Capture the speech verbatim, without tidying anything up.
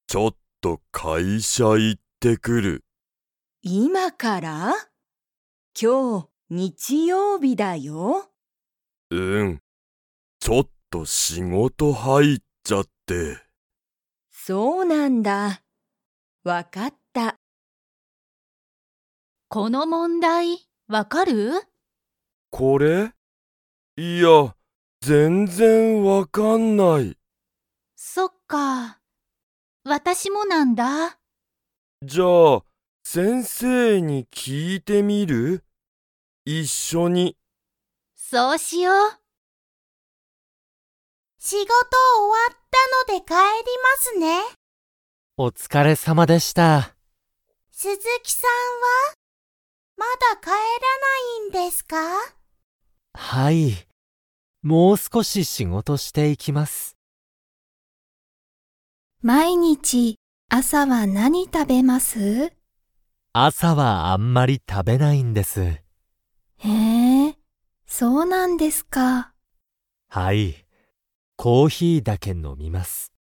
ちょっと会社行ってくる。 今から？今日日曜日だよ。 うん、ちょっと仕事入っちゃって。 そうなんだ。わかった。 この問題、わかる？ これ？いや、全然わかんない。 そっか。私もなんだ。 じゃあ、先生に聞いてみる？一緒に。 そうしよう。 仕事終わったので帰りますね。 お疲れ様でした。 鈴木さんはまだ帰らないんですか？ はい。もう少し仕事していきます。 毎日朝は何食べます？ 朝はあんまり食べないんです。 へえ、そうなんですか。 はい。コーヒーだけ飲みます。